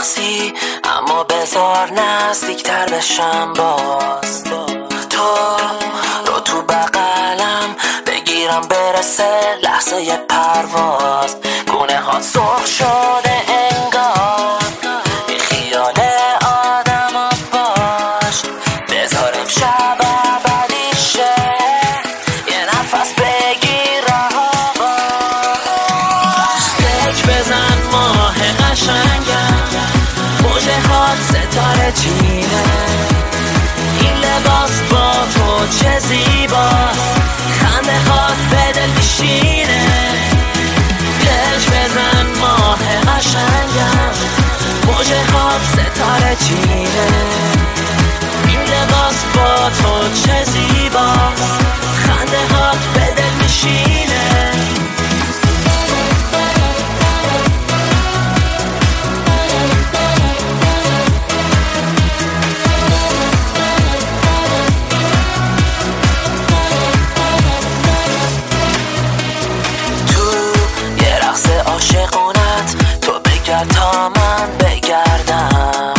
شخصی، اما بذار نزدیکتر بشم باز. تو رو تو بغلم بگیرم برسه لحظه پرواز. گونه ها سرخ شده انگار، بی خیال آدم ها باش. بذارم شب ابدی شه، یه نفس بگیر رها باش. فکر بزن ماه قشنگم، موجه هات ستاره چینه. این لباس با تو چه زیباست، خنده هات به دل میشینه. پلک بزن ماه قشنگم، موجه هات ستاره چینه. این لباس با تو چه زیباست، خنده هات به دل میشینه. عاشقونت تو بگرد تا من بگردم،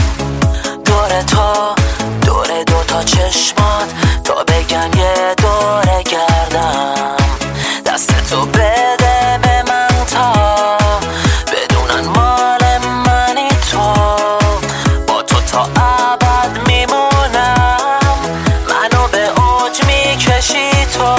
دور دوتا چشمات تا بگن یه دوره گردم. دست تو بده به من تا بدونن مال منی تو. با تو تا ابد میمونم، منو به اوج میکشی تو.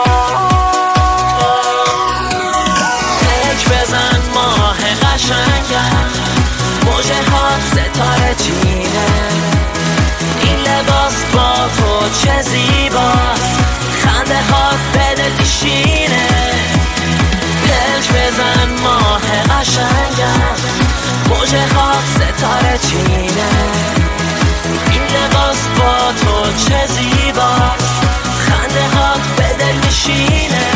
موجه هات ستاره چینه. این لباس با تو چه زیباست، خنده هات به دل میشینه. پلک بزن ماه قشنگم، موجه هات ستاره چینه. این لباس با تو چه زیباست، خنده هات به دل میشینه.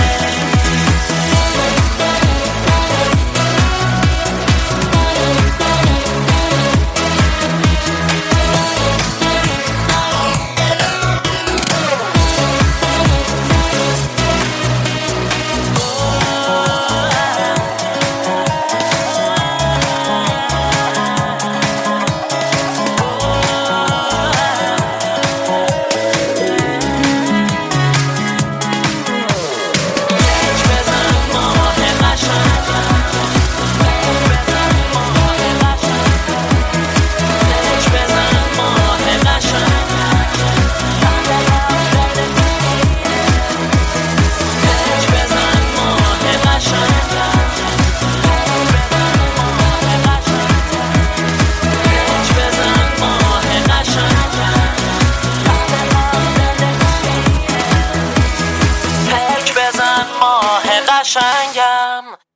ماه قشنگم.